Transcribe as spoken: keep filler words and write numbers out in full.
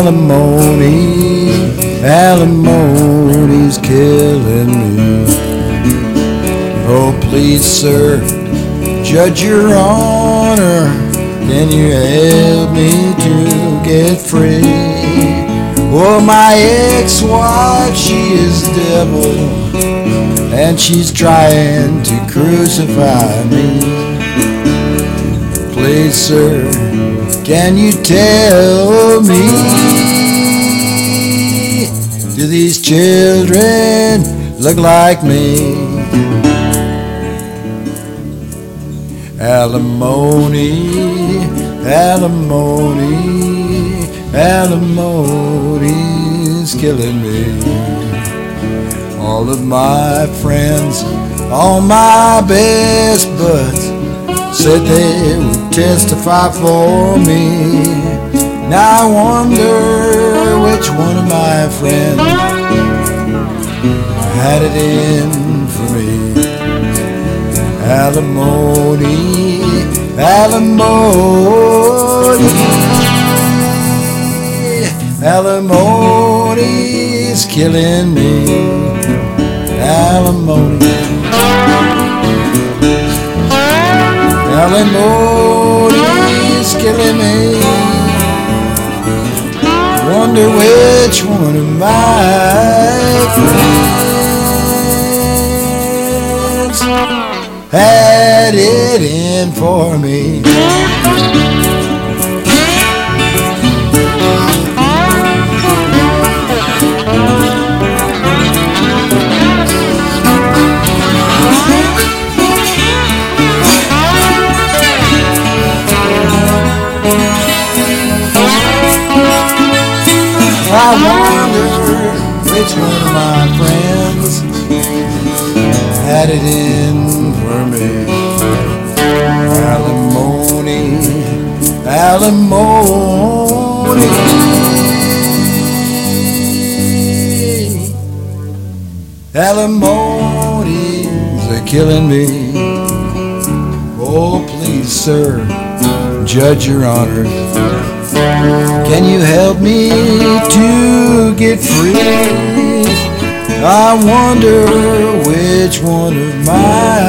Alimony, alimony's killing me. Oh, please, sir, Judge, Your Honor, can you help me to get free? Oh, my ex-wife, she is the devil, and she's trying to crucify me. Please, sir, can you tell me, do these children look like me? Alimony, alimony, alimony's killing me. All of my friends, all my best buds said they would testify for me. Now I wonder which one of my friends had it in for me. Alimony, alimony, alimony's killing me. Alimony, alimony's killing me. Wonder which one of my friends had it in for me. I wonder which one of my friends had it in for me. Alimony, alimony, alimony's are killing me. Oh, please, sir, Judge, Your Honor, can you help me to get free? I wonder which one of my